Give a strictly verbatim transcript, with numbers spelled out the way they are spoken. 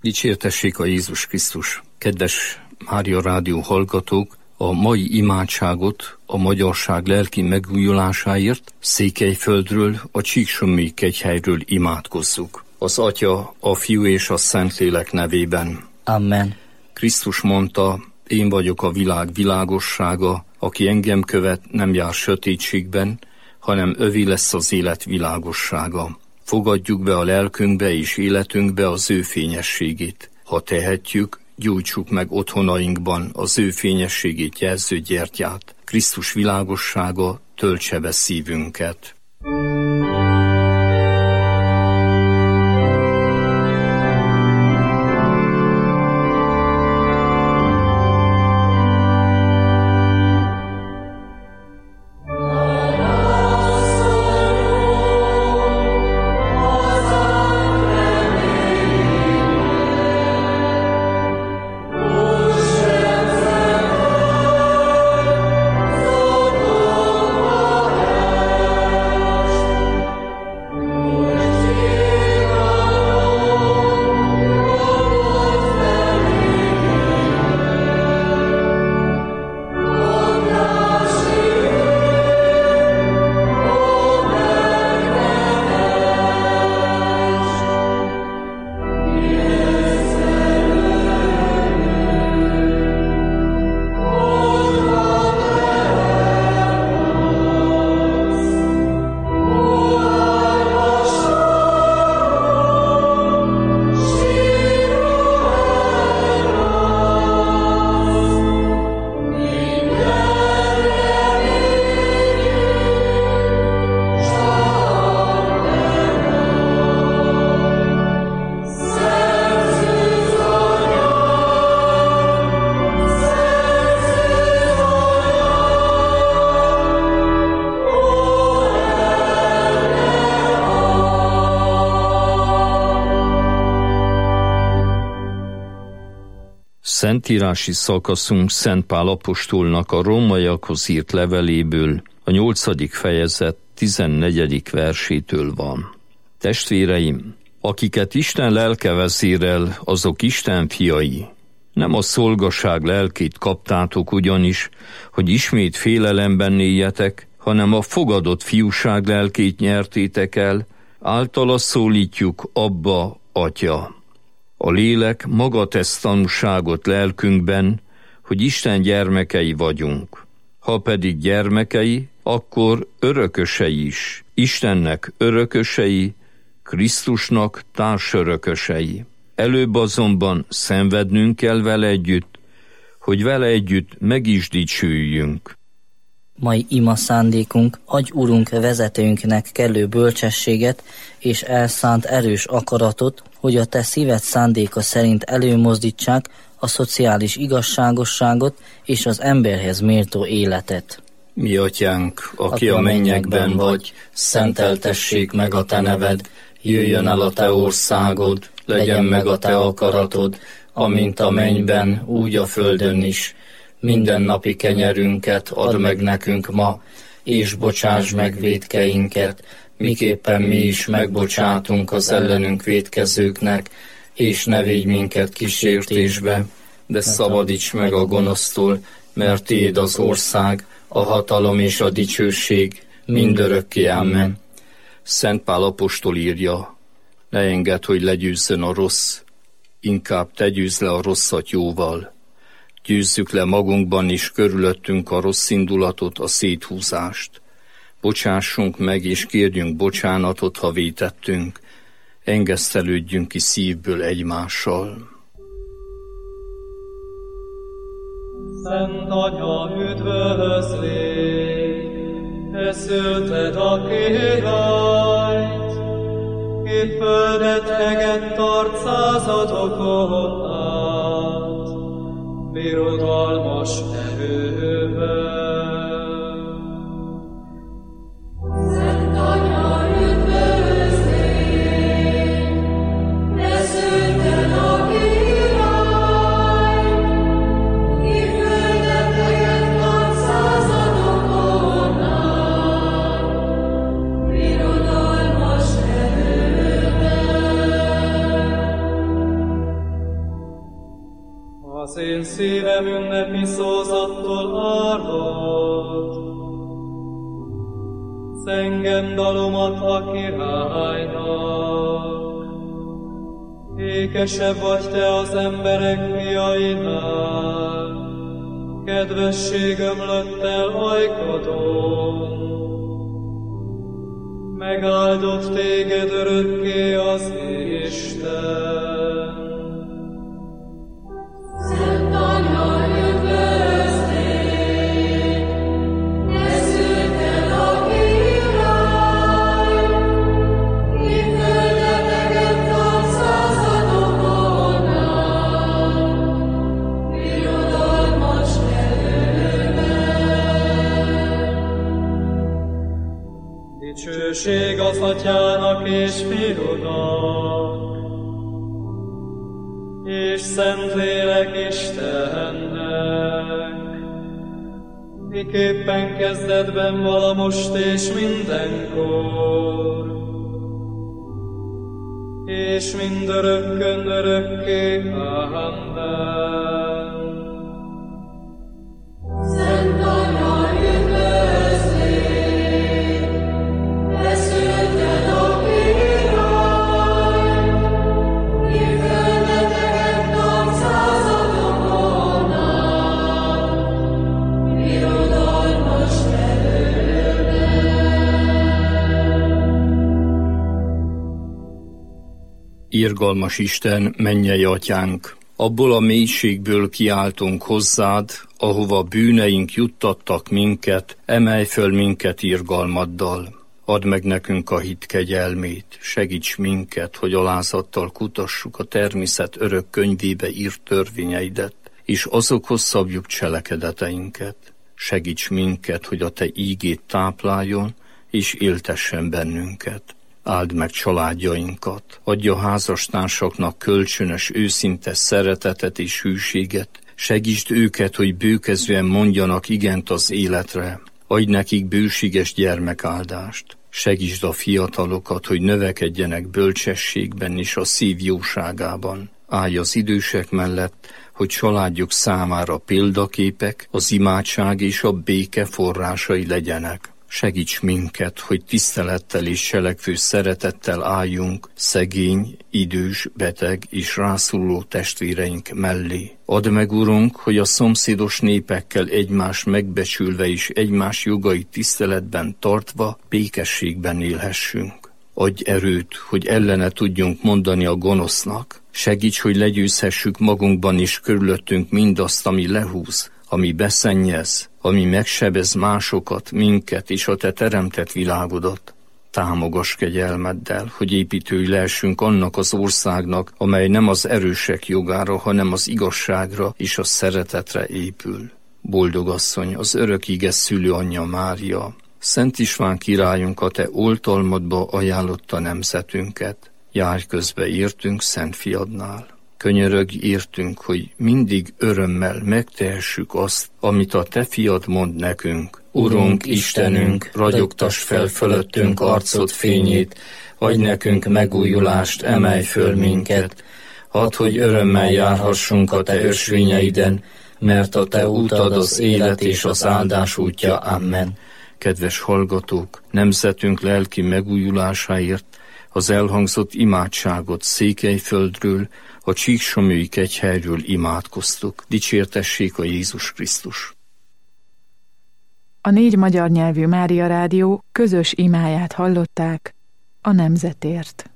Dicsértessék a Jézus Krisztus! Kedves Mária Rádió hallgatók, a mai imádságot a magyarság lelki megújulásáért Székelyföldről, a Csíksommi kegyhelyről imádkozzuk. Az Atya, a Fiú és a Szentlélek nevében. Amen. Krisztus mondta, én vagyok a világ világossága, aki engem követ, nem jár sötétségben, hanem övé lesz az élet világossága. Fogadjuk be a lelkünkbe és életünkbe az ő fényességét. Ha tehetjük, gyújtsuk meg otthonainkban az ő fényességét jelző gyertyát. Krisztus világossága töltse be szívünket. Szentírási szakaszunk Szent Pál apostolnak a rómaiakhoz írt leveléből, a nyolcadik fejezet tizennegyedik versétől van. Testvéreim, akiket Isten lelke vezérel, azok Isten fiai. Nem a szolgaság lelkét kaptátok ugyanis, hogy ismét félelemben éljetek, hanem a fogadott fiúság lelkét nyertétek el, általa szólítjuk Abba, Atya. A lélek maga tesz tanúságot lelkünkben, hogy Isten gyermekei vagyunk. Ha pedig gyermekei, akkor örökösei is. Istennek örökösei, Krisztusnak társörökösei. Előbb azonban szenvednünk kell vele együtt, hogy vele együtt meg is dicsőjünk. Mai ima szándékunk, adj Urunk vezetőnknek kellő bölcsességet és elszánt erős akaratot, hogy a te szíved szándéka szerint előmozdítsák a szociális igazságosságot és az emberhez méltó életet. Mi atyánk, aki a mennyekben vagy, szenteltessék meg a te neved, jöjjön el a te országod, legyen meg a te akaratod, amint a mennyben, úgy a földön is. Minden napi kenyerünket add meg nekünk ma, és bocsáss meg vétkeinket, miképpen mi is megbocsátunk az ellenünk vétkezőknek, és ne védj minket kísértésbe, de szabadíts meg a gonosztól, mert tiéd az ország, a hatalom és a dicsőség mindörökké. Amen. Szent Pál apostol írja, ne engedd, hogy legyőzzön a rossz, inkább te győzz le a rosszat jóval. Győzzük le magunkban is körülöttünk a rossz indulatot, a széthúzást. Bocsássunk meg és kérjünk bocsánatot, ha vétettünk. Engesztelődjünk ki szívből egymással. Szent Anya, üdvözlégy, te szülted a királyt, ki földet egett tart századokon át, birodalmas erővel. Szent Anya, üdvözlégy, te szülted a királyt, ki földet egett tart századokon át, birodalmas erővel. Az én szívem ünnepi szózattól árvad, zengem dalomat a királynak. Ékesebb vagy te az emberek fiainál, kedvesség ömlöttel ajkadon. Megáldott téged örökké az Isten. Szent Anya, üdvözlégy, ne szűnten a király, ki földeteket tart századokon át, birodalmas nevében. Dicsőség az Atyának és Fiúnak, és Szentlélek Istennek, miképpen kezdetben vala most és mindenkor, és mindörökkön örökké. Amen. Szent Anya, üdvözlégy, ne szűnten a király, ki földeteket tart századokon át, birodalmas nevében. Irgalmas Isten, mennyei Atyánk, abból a mélységből kiáltunk hozzád, ahova bűneink juttattak minket, emelj föl minket irgalmaddal. Add meg nekünk a hit kegyelmét, segíts minket, hogy alázattal kutassuk a természet örök könyvébe írt törvényeidet, és azokhoz szabjuk cselekedeteinket. Segíts minket, hogy a te ígét tápláljon, és éltessen bennünket. Áld meg családjainkat, adj a házastársaknak kölcsönös, őszinte szeretetet és hűséget, segítsd őket, hogy bőkezően mondjanak igent az életre, adj nekik bőséges gyermekáldást, segítsd a fiatalokat, hogy növekedjenek bölcsességben és a szív jóságában. Állj az idősek mellett, hogy családjuk számára példaképek, az imádság és a béke forrásai legyenek. Segíts minket, hogy tisztelettel és cselekvő szeretettel álljunk szegény, idős, beteg és rászoruló testvéreink mellé. Add meg, Urunk, hogy a szomszédos népekkel egymást megbecsülve és egymás jogait tiszteletben tartva békességben élhessünk. Adj erőt, hogy ellene tudjunk mondani a gonosznak. Segíts, hogy legyőzhessük magunkban és körülöttünk mindazt, ami lehúz, ami beszennyez, ami megsebez másokat, minket és a te teremtett világodat. Támogass kegyelmeddel, hogy építői lehessünk annak az országnak, amely nem az erősek jogára, hanem az igazságra és a szeretetre épül. Boldog asszony, az örök ige szülő anyja Mária, Szent István királyunk a te oltalmadba ajánlotta nemzetünket. Járj közbe értünk Szent Fiadnál. Könyörögj értünk, hogy mindig örömmel megtehessük azt, amit a te fiad mond nekünk. Urunk, Istenünk, ragyogtass fel fölöttünk arcod fényét, adj nekünk megújulást, emelj föl minket. Hadd, hogy örömmel járhassunk a te ösvényeiden, mert a te útad az élet és az áldás útja. Amen. Kedves hallgatók, nemzetünk lelki megújulásáért az elhangzott imádságot Székelyföldről, a Csíksomlyói kegyhelyről imádkoztuk. Dicsértessék a Jézus Krisztus! A négy magyar nyelvű Mária Rádió közös imáját hallották a nemzetért.